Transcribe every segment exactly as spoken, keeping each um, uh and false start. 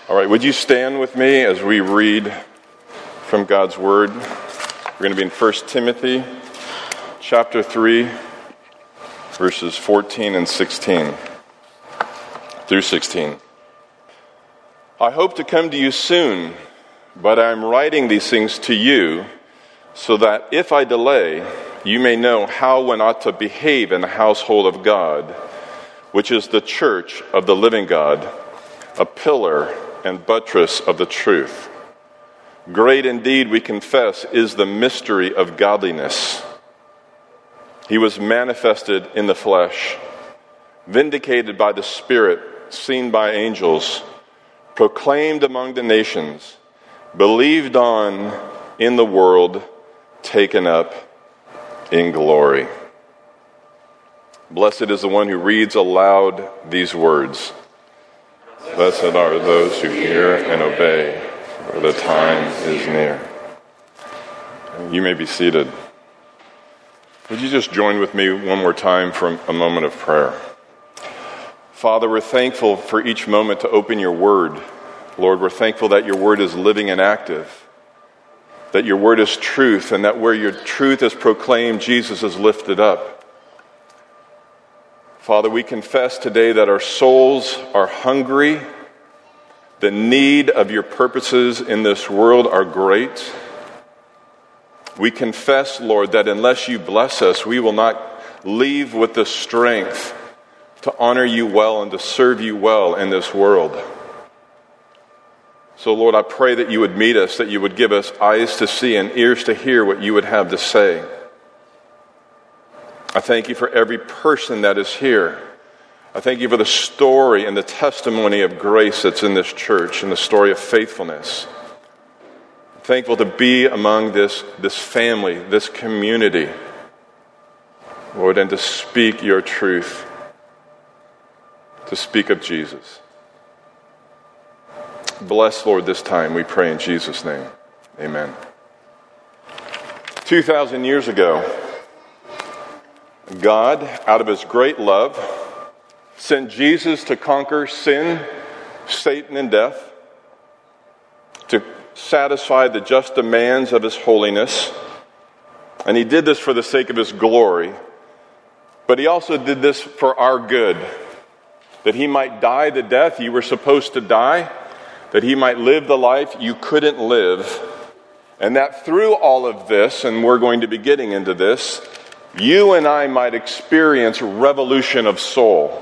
All right, would you stand with me as we read from God's Word? We're going to be in First Timothy chapter three, verses fourteen and sixteen through sixteen. I hope to come to you soon, but I am writing these things to you so that if I delay, you may know how one ought to behave in the household of God, which is the church of the living God, a pillar and buttress of the truth. Great indeed, we confess, is the mystery of godliness. He was manifested in the flesh, vindicated by the Spirit, seen by angels, proclaimed among the nations, believed on in the world, taken up in glory. Blessed is the one who reads aloud these words. Blessed are those who hear and obey, for the time is near. You may be seated. Would you just join with me one more time for a moment of prayer? Father, we're thankful for each moment to open your word. Lord, we're thankful that your word is living and active, that your word is truth, and that where your truth is proclaimed, Jesus is lifted up. Father, we confess today that our souls are hungry. The need of your purposes in this world are great. We confess, Lord, that unless you bless us, we will not leave with the strength to honor you well and to serve you well in this world. So, Lord, I pray that you would meet us, that you would give us eyes to see and ears to hear what you would have to say. I thank you for every person that is here. I thank you for the story and the testimony of grace that's in this church and the story of faithfulness. I'm thankful to be among this, this family, this community, Lord, and to speak your truth, to speak of Jesus. Bless, Lord, this time, we pray in Jesus' name. Amen. Two thousand years ago, God, out of his great love, sent Jesus to conquer sin, Satan, and death, to satisfy the just demands of his holiness. And he did this for the sake of his glory. But he also did this for our good, that he might die the death you were supposed to die, that he might live the life you couldn't live, and that through all of this, and we're going to be getting into this, you and I might experience revolution of soul.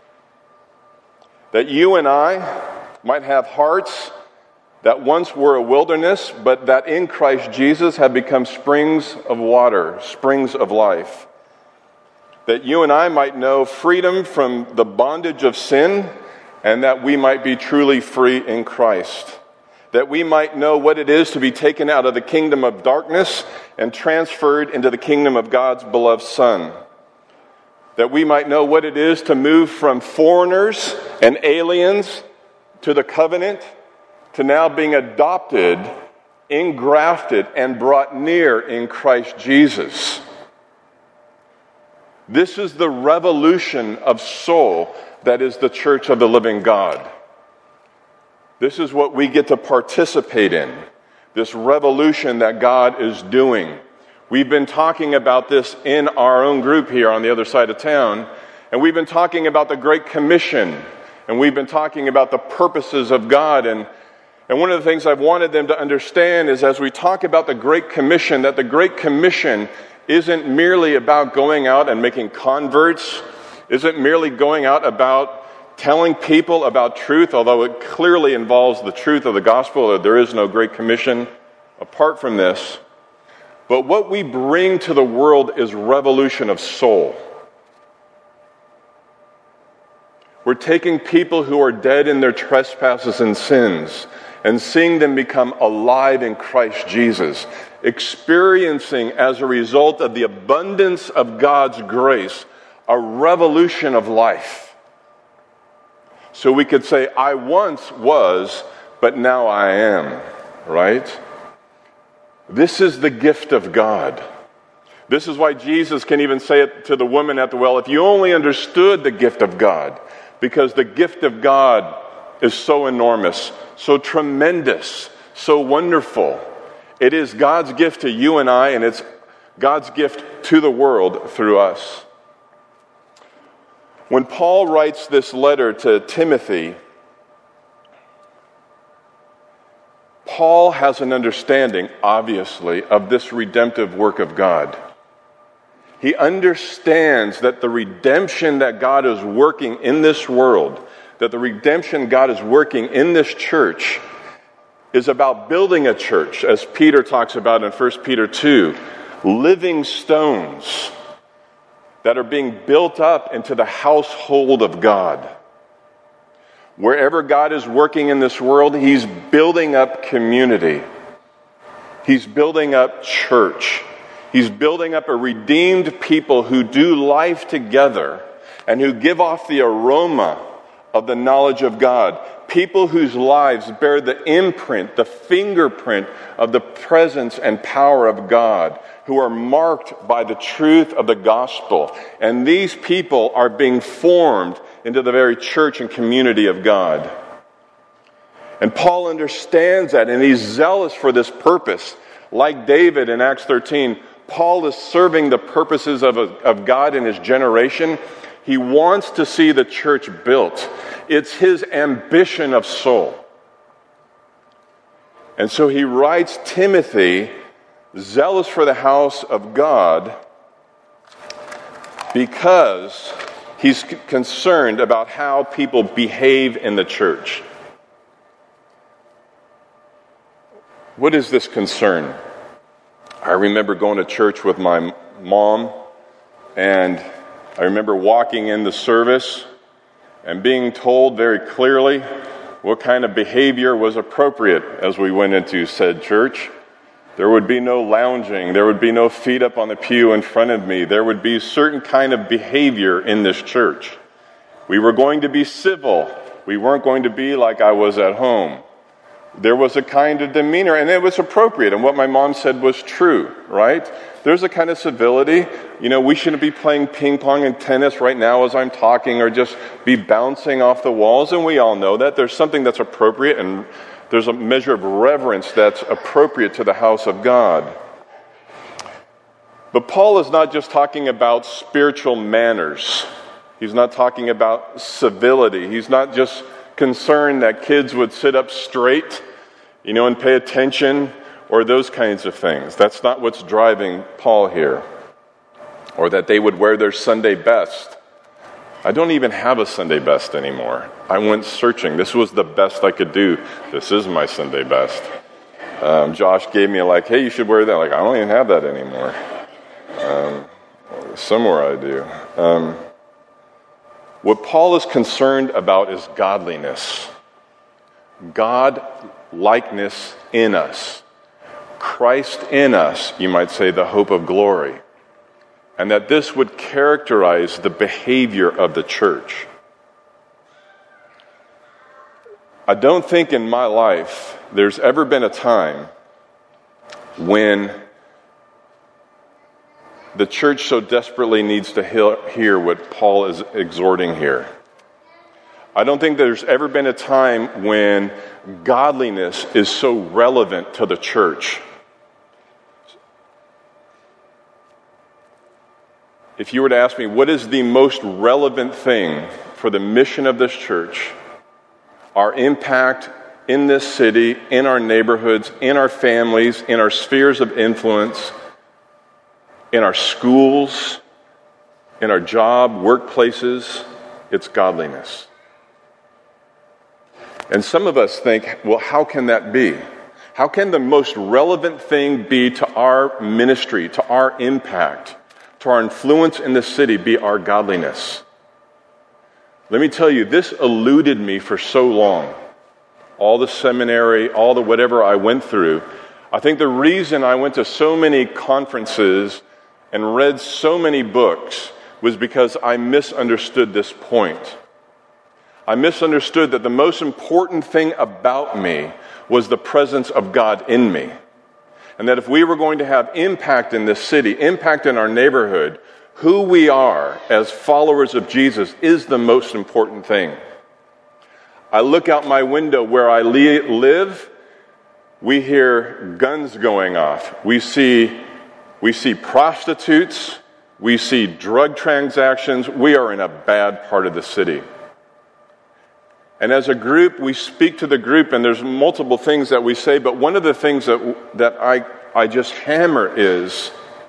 That you and I might have hearts that once were a wilderness, but that in Christ Jesus have become springs of water, springs of life. That you and I might know freedom from the bondage of sin, and that we might be truly free in Christ. That we might know what it is to be taken out of the kingdom of darkness and transferred into the kingdom of God's beloved Son. That we might know what it is to move from foreigners and aliens to the covenant, to now being adopted, engrafted, and brought near in Christ Jesus. This is the revolution of soul that is the church of the living God. This is what we get to participate in, this revolution that God is doing. We've been talking about this in our own group here on the other side of town, and we've been talking about the Great Commission, and we've been talking about the purposes of God. And, and one of the things I've wanted them to understand is as we talk about the Great Commission, that the Great Commission isn't merely about going out and making converts, isn't merely going out about telling people about truth, although it clearly involves the truth of the gospel, that there is no Great Commission apart from this. But what we bring to the world is revolution of soul. We're taking people who are dead in their trespasses and sins and seeing them become alive in Christ Jesus, experiencing as a result of the abundance of God's grace a revolution of life. So we could say, I once was, but now I am, right? This is the gift of God. This is why Jesus can even say it to the woman at the well, if you only understood the gift of God, because the gift of God is so enormous, so tremendous, so wonderful. It is God's gift to you and I, and it's God's gift to the world through us. When Paul writes this letter to Timothy, Paul has an understanding, obviously, of this redemptive work of God. He understands that the redemption that God is working in this world, that the redemption God is working in this church, is about building a church, as Peter talks about in First Peter two, living stones that are being built up into the household of God. Wherever God is working in this world, He's building up community. He's building up church. He's building up a redeemed people who do life together and who give off the aroma of the knowledge of God. People whose lives bear the imprint, the fingerprint of the presence and power of God, who are marked by the truth of the gospel. And these people are being formed into the very church and community of God. And Paul understands that, and he's zealous for this purpose. Like David in Acts thirteen, Paul is serving the purposes of, a, of God in his generation. He wants to see the church built. It's his ambition of soul. And so he writes Timothy, zealous for the house of God, because he's c- concerned about how people behave in the church. What is this concern? I remember going to church with my mom, and I remember walking in the service and being told very clearly what kind of behavior was appropriate as we went into said church. There would be no lounging. There would be no feet up on the pew in front of me. There would be certain kind of behavior in this church. We were going to be civil. We weren't going to be like I was at home. There was a kind of demeanor, and it was appropriate, and what my mom said was true, right? There's a kind of civility. You know, we shouldn't be playing ping pong and tennis right now as I'm talking, or just be bouncing off the walls, and we all know that. There's something that's appropriate, and there's a measure of reverence that's appropriate to the house of God. But Paul is not just talking about spiritual manners. He's not talking about civility. He's not just concerned that kids would sit up straight, you know, and pay attention, or those kinds of things. That's not what's driving Paul here. Or that they would wear their Sunday best. I don't even have a Sunday best anymore. I went searching. This was the best I could do. This is my Sunday best. Um, Josh gave me like, hey, you should wear that. Like, I don't even have that anymore. Um, somewhere I do. Um, What Paul is concerned about is godliness. God-likeness in us. Christ in us, you might say, the hope of glory. And that this would characterize the behavior of the church. I don't think in my life there's ever been a time when the church so desperately needs to hear what Paul is exhorting here. I don't think there's ever been a time when godliness is so relevant to the church. If you were to ask me, what is the most relevant thing for the mission of this church, our impact in this city, in our neighborhoods, in our families, in our spheres of influence, in our schools, in our job, workplaces, it's godliness. And some of us think, well, how can that be? How can the most relevant thing be to our ministry, to our impact, to our influence in the city be our godliness? Let me tell you, this eluded me for so long. All the seminary, all the whatever I went through. I think the reason I went to so many conferences and read so many books was because I misunderstood this point. I misunderstood that the most important thing about me was the presence of God in me. And that if we were going to have impact in this city, impact in our neighborhood, who we are as followers of Jesus is the most important thing. I look out my window where I li- live, we hear guns going off. We see, we see prostitutes. We see drug transactions. We are in a bad part of the city. And as a group, we speak to the group, and there's multiple things that we say, but one of the things that that I, I just hammer is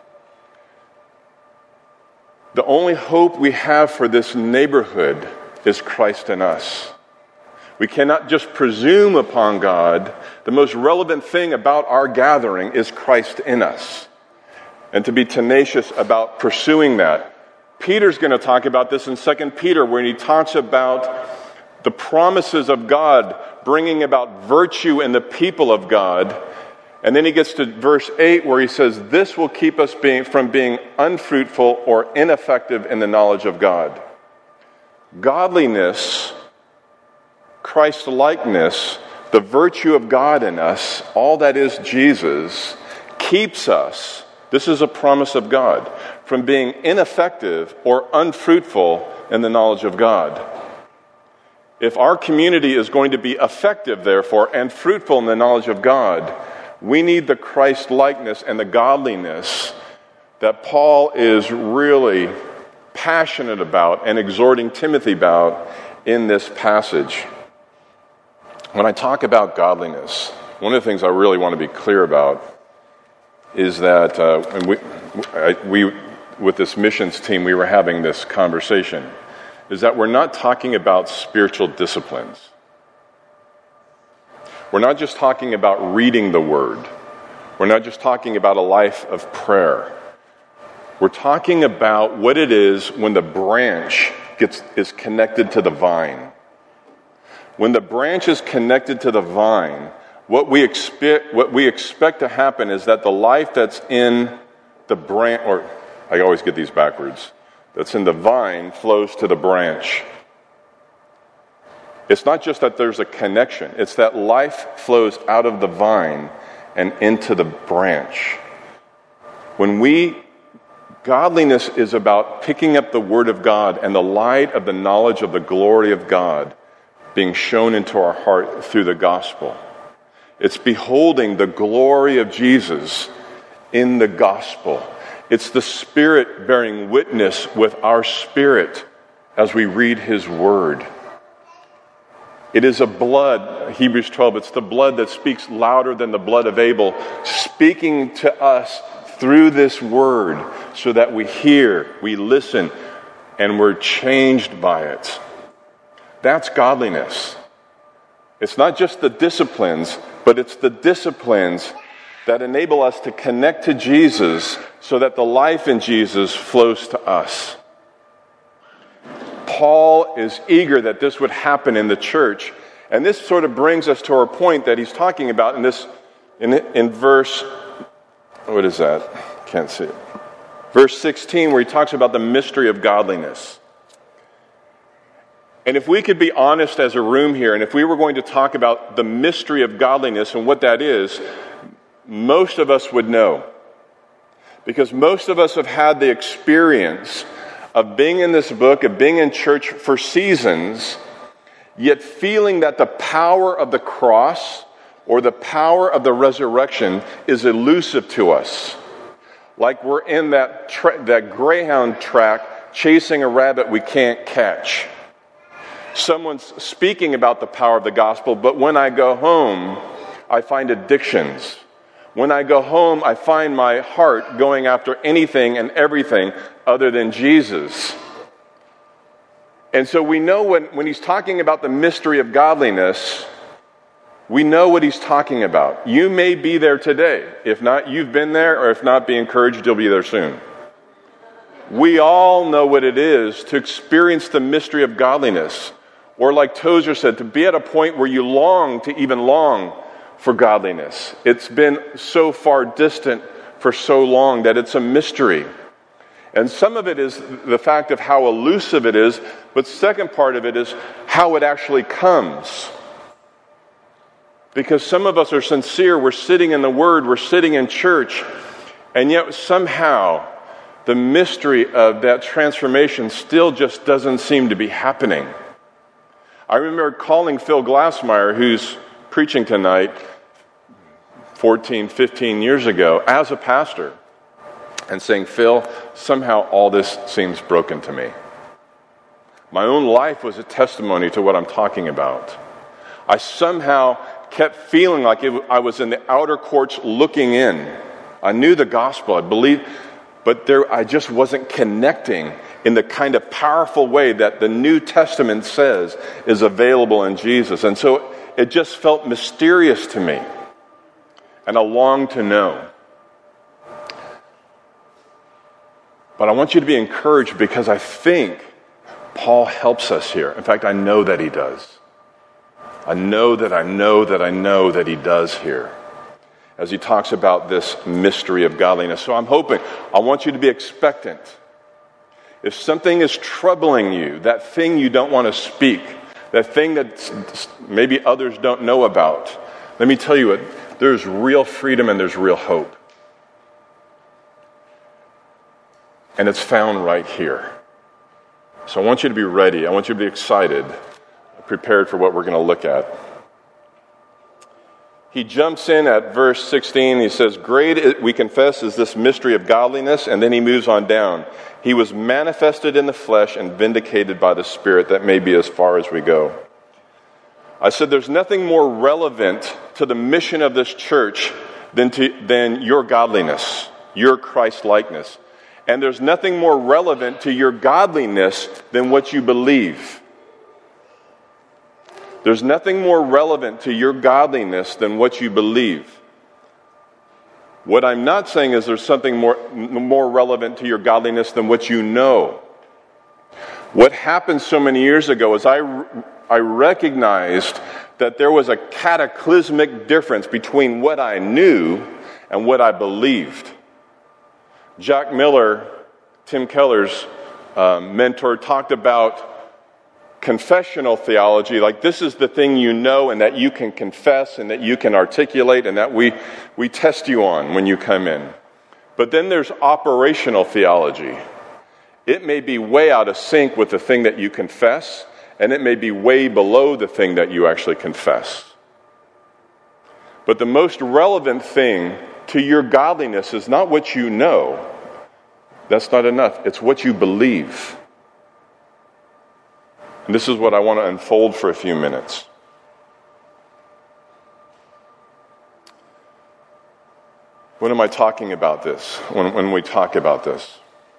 the only hope we have for this neighborhood is Christ in us. We cannot just presume upon God. The most relevant thing about our gathering is Christ in us. And to be tenacious about pursuing that. Peter's going to talk about this in Second Peter, where he talks about the promises of God bringing about virtue in the people of God. And then he gets to verse eight, where he says, this will keep us being, from being unfruitful or ineffective in the knowledge of God. Godliness, Christ-likeness, the virtue of God in us, all that is Jesus, keeps us, this is a promise of God, from being ineffective or unfruitful in the knowledge of God. If our community is going to be effective, therefore, and fruitful in the knowledge of God, we need the Christ-likeness and the godliness that Paul is really passionate about and exhorting Timothy about in this passage. When I talk about godliness, one of the things I really want to be clear about is that uh, and we, I, we, with this missions team, we were having this conversation, is that we're not talking about spiritual disciplines. We're not just talking about reading the Word. We're not just talking about a life of prayer. We're talking about what it is when the branch gets is connected to the vine. When the branch is connected to the vine, what we expect what we expect to happen is that the life that's in the branch, or I always get these backwards, that's in the vine flows to the branch. It's not just that there's a connection, it's that life flows out of the vine and into the branch. When we, godliness is about picking up the Word of God and the light of the knowledge of the glory of God being shown into our heart through the gospel. It's beholding the glory of Jesus in the gospel. It's the Spirit bearing witness with our spirit as we read His Word. It is a blood, Hebrews twelve, it's the blood that speaks louder than the blood of Abel, speaking to us through this Word so that we hear, we listen, and we're changed by it. That's godliness. It's not just the disciplines, but it's the disciplines that enable us to connect to Jesus so that the life in Jesus flows to us. Paul is eager that this would happen in the church, and this sort of brings us to our point that he's talking about in this, in, in verse, what is that? Can't see it. Verse sixteen, where he talks about the mystery of godliness. And if we could be honest as a room here, and if we were going to talk about the mystery of godliness and what that is, most of us would know. Because most of us have had the experience of being in this book, of being in church for seasons, yet feeling that the power of the cross or the power of the resurrection is elusive to us. Like we're in that tra- that greyhound track chasing a rabbit we can't catch. Someone's speaking about the power of the gospel, but when I go home, I find addictions. When I go home, I find my heart going after anything and everything other than Jesus. And so we know when, when he's talking about the mystery of godliness, we know what he's talking about. You may be there today. If not, you've been there, or if not, be encouraged, you'll be there soon. We all know what it is to experience the mystery of godliness. Or like Tozer said, to be at a point where you long to even long for godliness. It's been so far distant for so long that it's a mystery. And some of it is the fact of how elusive it is, but second part of it is how it actually comes. Because some of us are sincere, we're sitting in the Word, we're sitting in church, and yet somehow the mystery of that transformation still just doesn't seem to be happening. I remember calling Phil Glassmeyer, who's preaching tonight, fourteen, fifteen years ago, as a pastor, and saying, Phil, somehow all this seems broken to me. My own life was a testimony to what I'm talking about. I somehow kept feeling like it, I was in the outer courts looking in. I knew the gospel, I believed, but there I just wasn't connecting in the kind of powerful way that the New Testament says is available in Jesus. And so it just felt mysterious to me, and I longed to know. But I want you to be encouraged, because I think Paul helps us here. In fact, I know that he does. I know that I know that I know that he does here, as he talks about this mystery of godliness. So I'm hoping, I want you to be expectant. If something is troubling you, that thing you don't want to speak, that thing that maybe others don't know about, let me tell you what, there's real freedom and there's real hope. And it's found right here. So I want you to be ready. I want you to be excited, prepared for what we're going to look at. He jumps in at verse sixteen. He says, great, we confess, is this mystery of godliness. And then he moves on down. He was manifested in the flesh and vindicated by the Spirit. That may be as far as we go. I said there's nothing more relevant to the mission of this church than, to, than your godliness, your Christ-likeness. And there's nothing more relevant to your godliness than what you believe. There's nothing more relevant to your godliness than what you believe. What I'm not saying is there's something more, more relevant to your godliness than what you know. What happened so many years ago is I, I recognized that there was a cataclysmic difference between what I knew and what I believed. Jack Miller, Tim Keller's uh, mentor, talked about confessional theology, like this is the thing you know and that you can confess and that you can articulate and that we, we test you on when you come in. But then there's operational theology. It may be way out of sync with the thing that you confess, and it may be way below the thing that you actually confess. But the most relevant thing to your godliness is not what you know. That's not enough. It's what you believe. And this is what I want to unfold for a few minutes. When am I talking about this? When, when we talk about this?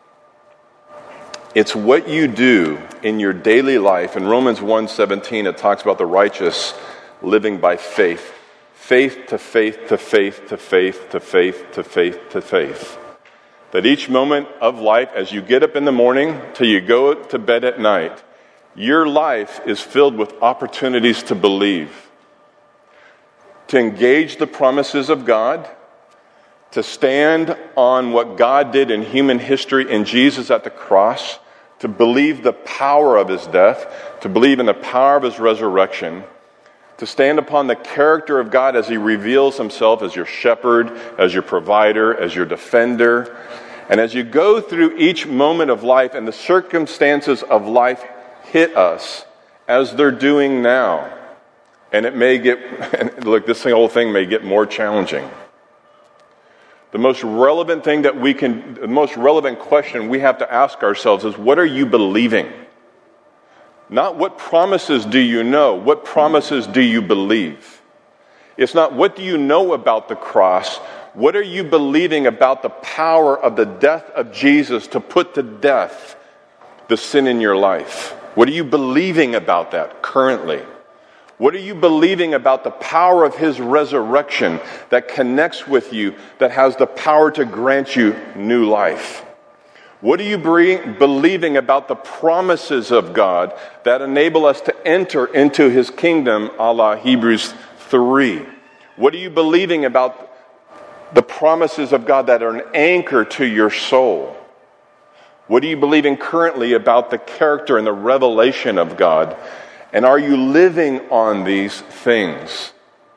It's what you do in your daily life. In Romans one seventeen, it talks about the righteous living by faith. Faith to faith to faith to faith to faith to faith to faith. That each moment of life, as you get up in the morning till you go to bed at night, your life is filled with opportunities to believe, to engage the promises of God, to stand on what God did in human history in Jesus at the cross, to believe the power of his death, to believe in the power of his resurrection, to stand upon the character of God as he reveals himself as your shepherd, as your provider, as your defender. And as you go through each moment of life and the circumstances of life hit us as they're doing now, and it may get, and look, this whole thing may get more challenging. The most relevant thing that we can, the most relevant question we have to ask ourselves is, what are you believing? Not what promises do you know, what promises do you believe? It's not what do you know about the cross, what are you believing about the power of the death of Jesus to put to death the sin in your life? What are you believing about that currently? What are you believing about the power of his resurrection that connects with you, that has the power to grant you new life? What are you believing about the promises of God that enable us to enter into his kingdom, a la Hebrews three? What are you believing about the promises of God that are an anchor to your soul? What are you believing currently about the character and the revelation of God? And are you living on these things?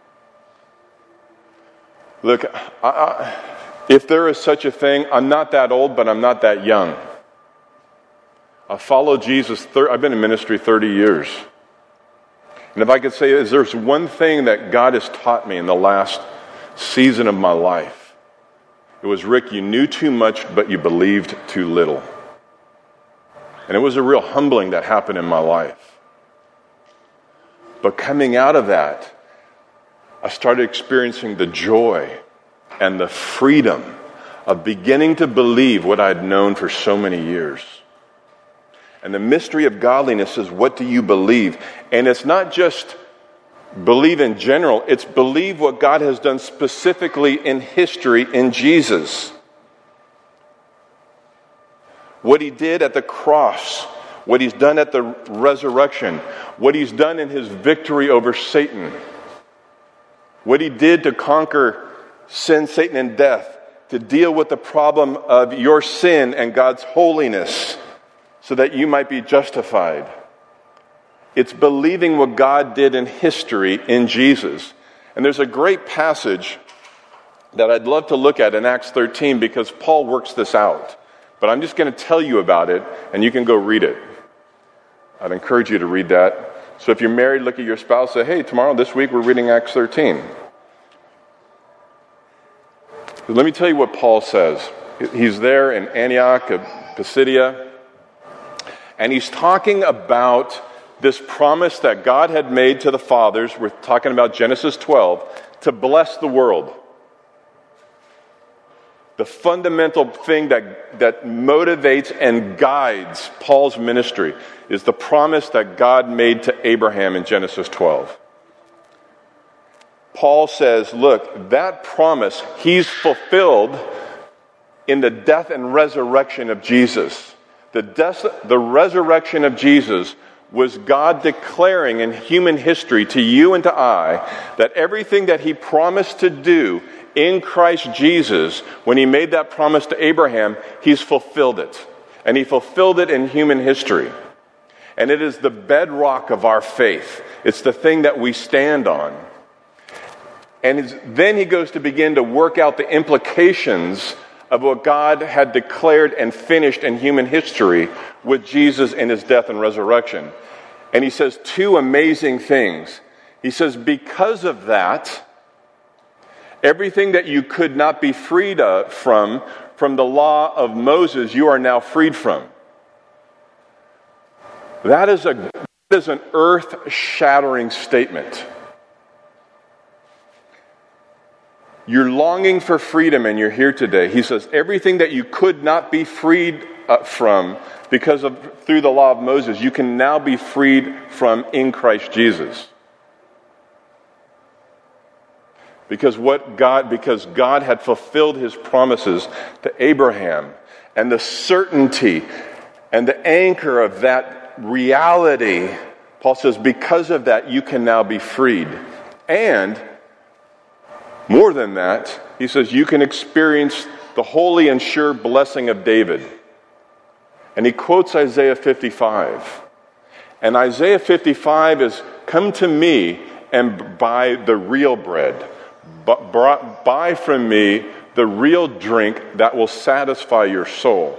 Look, I, I, if there is such a thing, I'm not that old, but I'm not that young. I followed Jesus. thirty, I've been in ministry thirty years. And if I could say, is there's one thing that God has taught me in the last season of my life, it was, Rick, you knew too much, but you believed too little. And it was a real humbling that happened in my life. But coming out of that, I started experiencing the joy and the freedom of beginning to believe what I'd known for so many years. And the mystery of godliness is, what do you believe? And it's not just believe in general, it's believe what God has done specifically in history in Jesus. What he did at the cross, what he's done at the resurrection, what he's done in his victory over Satan, what he did to conquer sin, Satan, and death, to deal with the problem of your sin and God's holiness so that you might be justified. It's believing what God did in history in Jesus. And there's a great passage that I'd love to look at in Acts thirteen because Paul works this out. But I'm just going to tell you about it, and you can go read it. I'd encourage you to read that. So if you're married, look at your spouse, say, hey, tomorrow, this week, we're reading Acts thirteen. But let me tell you what Paul says. He's there in Antioch of Pisidia, and he's talking about this promise that God had made to the fathers. We're talking about Genesis twelve, to bless the world. The fundamental thing that, that motivates and guides Paul's ministry is the promise that God made to Abraham in Genesis twelve. Paul says, look, that promise he's fulfilled in the death and resurrection of Jesus. The death, the resurrection of Jesus was God declaring in human history to you and to I that everything that he promised to do in Christ Jesus, when he made that promise to Abraham, he's fulfilled it. And he fulfilled it in human history. And it is the bedrock of our faith. It's the thing that we stand on. And then he goes to begin to work out the implications of what God had declared and finished in human history with Jesus in his death and resurrection. And he says two amazing things. He says, because of that, everything that you could not be freed from, from the law of Moses, you are now freed from. That is, a, that is an earth-shattering statement. You're longing for freedom and you're here today. He says, everything that you could not be freed uh, from because of through the law of Moses, you can now be freed from in Christ Jesus. Because what God, because God had fulfilled his promises to Abraham, and the certainty and the anchor of that reality, Paul says, because of that, you can now be freed. And more than that, he says, you can experience the holy and sure blessing of David. And he quotes Isaiah fifty-five. And Isaiah fifty-five is, come to me and buy the real bread. Buy from me the real drink that will satisfy your soul.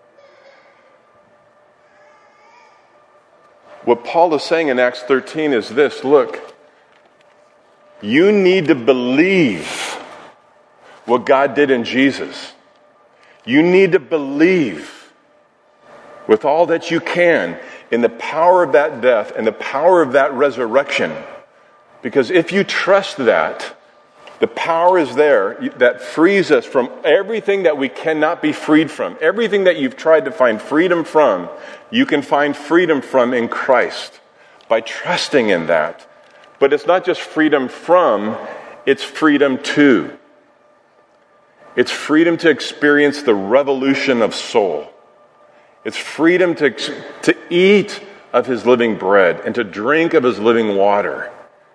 What Paul is saying in Acts thirteen is this, look, you need to believe what God did in Jesus. You need to believe with all that you can in the power of that death and the power of that resurrection. Because if you trust that, the power is there that frees us from everything that we cannot be freed from. Everything that you've tried to find freedom from, you can find freedom from in Christ by trusting in that. But it's not just freedom from, it's freedom to. It's freedom to experience the revolution of soul. It's freedom to, to eat of his living bread and to drink of his living water.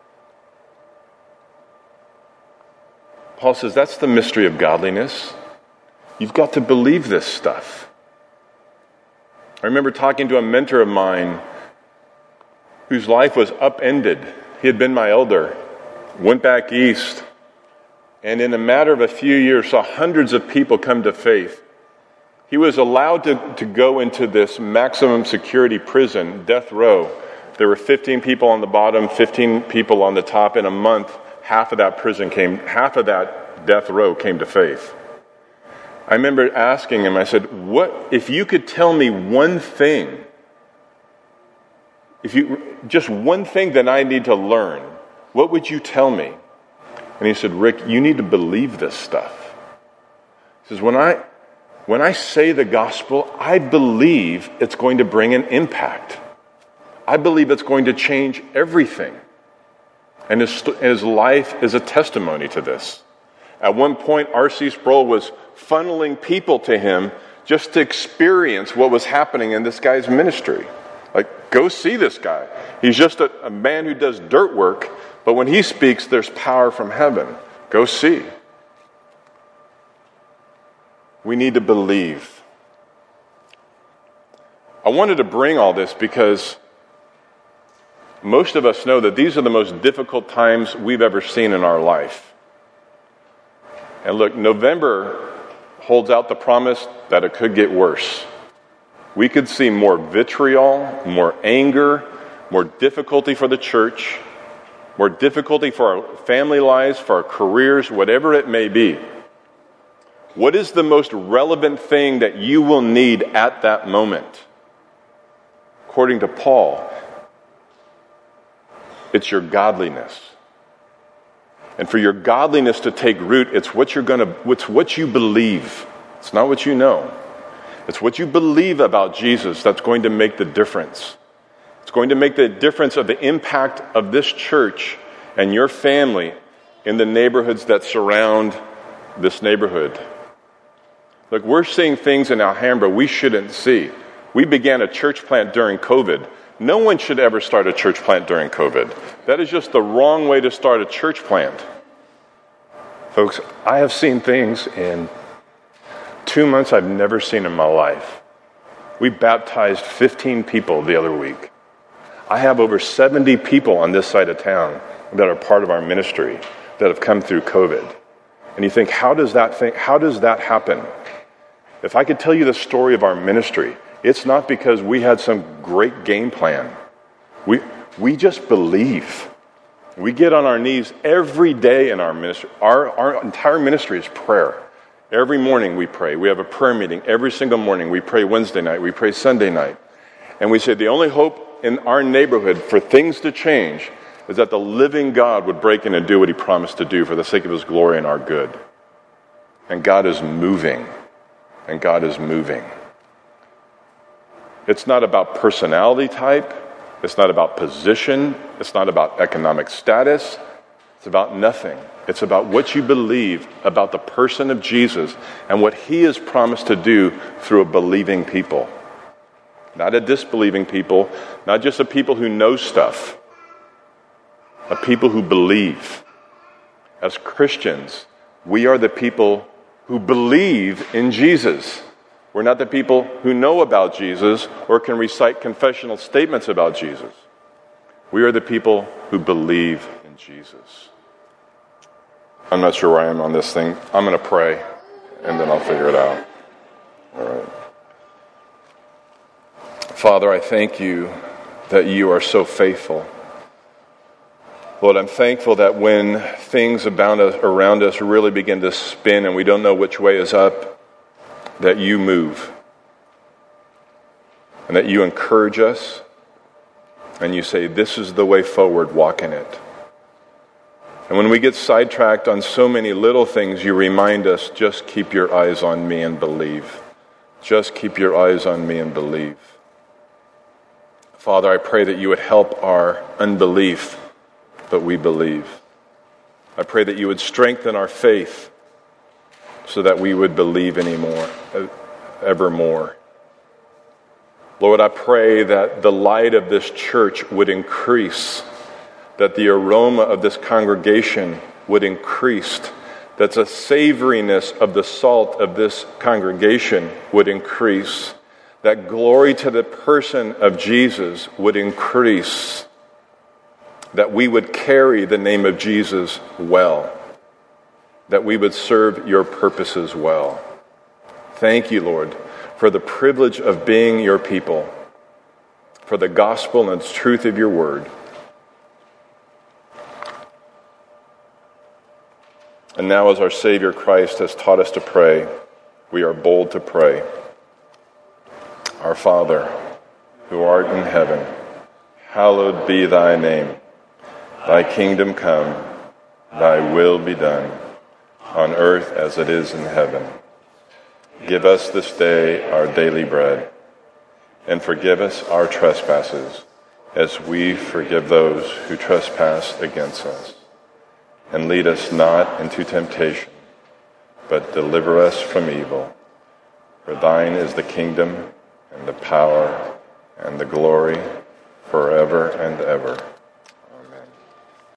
Paul says that's the mystery of godliness. You've got to believe this stuff. I remember talking to a mentor of mine whose life was upended. He had been my elder, went back east, and in a matter of a few years saw hundreds of people come to faith. He was allowed to, to go into this maximum security prison, death row, there were fifteen people on the bottom, fifteen people on the top. In a month, half of that prison came, half of that death row came to faith. I remember asking him, I said, what, if you could tell me one thing, if you, just one thing that I need to learn, what would you tell me? And he said, Rick, you need to believe this stuff. He says, when I, when I say the gospel, I believe it's going to bring an impact. I believe it's going to change everything. And his, his life is a testimony to this. At one point, R C Sproul was funneling people to him just to experience what was happening in this guy's ministry. Like, go see this guy. He's just a, a man who does dirt work, but when he speaks, there's power from heaven. Go see. We need to believe. I wanted to bring all this because most of us know that these are the most difficult times we've ever seen in our life. And look, November holds out the promise that it could get worse. We could see more vitriol, more anger, more difficulty for the church, more difficulty for our family lives, for our careers, whatever it may be. What is the most relevant thing that you will need at that moment? According to Paul, it's your godliness. And for your godliness to take root, it's what you're going to, it's what you believe. It's not what you know. It's what you believe about Jesus that's going to make the difference. It's going to make the difference of the impact of this church and your family in the neighborhoods that surround this neighborhood. Look, we're seeing things in Alhambra we shouldn't see. We began a church plant during COVID. No one should ever start a church plant during COVID. That is just the wrong way to start a church plant. Folks, I have seen things in two months I've never seen in my life. We baptized fifteen people the other week. I have over seventy people on this side of town that are part of our ministry that have come through COVID. And you think, how does that thing, how does that happen? If I could tell you the story of our ministry, it's not because we had some great game plan. We we just believe. We get on our knees every day in our ministry. Our, our entire ministry is prayer. Every morning we pray. We have a prayer meeting every single morning. We pray Wednesday night. We pray Sunday night. And we say the only hope in our neighborhood for things to change is that the living God would break in and do what he promised to do for the sake of his glory and our good. And God is moving. And God is moving. It's not about personality type. It's not about position. It's not about economic status. It's about nothing. It's about what you believe about the person of Jesus and what he has promised to do through a believing people. Not a disbelieving people, not just a people who know stuff, a people who believe. As Christians, we are the people who believe in Jesus. We're not the people who know about Jesus or can recite confessional statements about Jesus. We are the people who believe in Jesus. I'm not sure where I am on this thing. I'm going to pray, and then I'll figure it out. All right. Father, I thank you that you are so faithful. Lord, I'm thankful that when things abound around us really begin to spin and we don't know which way is up, that you move and that you encourage us and you say, this is the way forward, walk in it. And when we get sidetracked on so many little things, you remind us, just keep your eyes on me and believe. Just keep your eyes on me and believe. Father, I pray that you would help our unbelief, but we believe. I pray that you would strengthen our faith so that we would believe anymore, evermore. Lord, I pray that the light of this church would increase, that the aroma of this congregation would increase, that the savoriness of the salt of this congregation would increase, that glory to the person of Jesus would increase, that we would carry the name of Jesus well, that we would serve your purposes well. Thank you, Lord, for the privilege of being your people. for the gospel and the truth of your word. And now, as our Savior Christ has taught us to pray, we are bold to pray. Our Father, who art in heaven, hallowed be thy name. Thy kingdom come, thy will be done, on earth as it is in heaven. Give us this day our daily bread, and forgive us our trespasses, as we forgive those who trespass against us. And lead us not into temptation, but deliver us from evil. For thine is the kingdom, and the power, and the glory, forever and ever.